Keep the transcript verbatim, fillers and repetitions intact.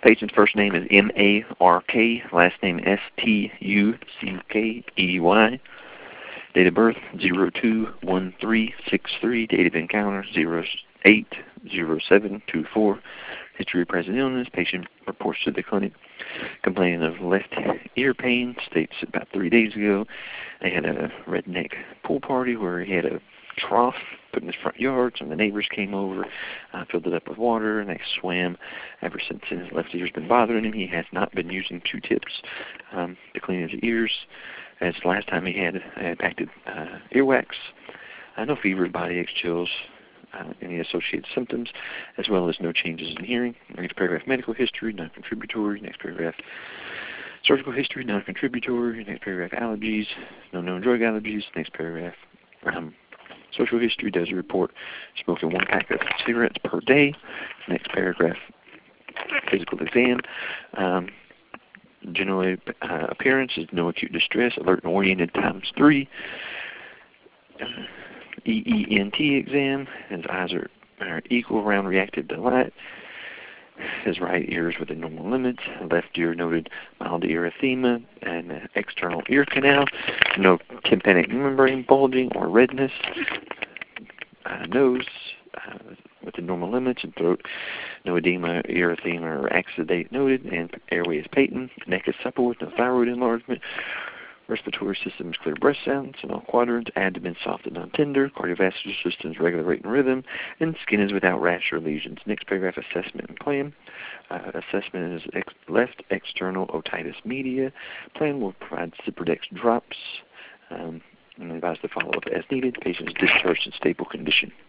Patient's first name is M A R K, last name S T U C K E Y. Date of birth, zero two one three six three. Date of encounter, zero eight zero seven two four. History of present illness. Patient reports to the clinic complaining of left ear pain. States about three days ago they had a redneck pool party where he had a trough put in his front yard. Some of the neighbors came over, uh, filled it up with water, and they swam. Ever since his left ear's been bothering him, he has not been using Q-tips um, to clean his ears. As the last time he had uh, impacted uh, earwax. Uh, no fever, body aches, chills, uh, any associated symptoms, as well as no changes in hearing. Next paragraph, medical history, non-contributory. Next paragraph, surgical history, non-contributory. Next paragraph, allergies, no known drug allergies. Next paragraph, um, social history, does a report smoking one pack of cigarettes per day. Next paragraph, physical exam. Um, General uh, appearance is no acute distress, alert and oriented times three. Uh, E E N T exam, his eyes are, are equal, round, reactive to light. His right ear is within normal limits. Left ear noted mild erythema and uh, external ear canal. No tympanic membrane bulging or redness. Uh, nose uh, within normal limits, and throat, no edema, erythema, or exudate noted, and airway is patent. Neck is supple with no thyroid enlargement. Respiratory system is clear breath sounds in all quadrants. Abdomen soft and non-tender. Cardiovascular system is regular rate and rhythm. And skin is without rash or lesions. Next paragraph, assessment and plan. Uh, assessment is ex left external otitis media. Plan will provide Ciprodex drops. Um, and advise to follow up as needed. Patient is discharged in stable condition.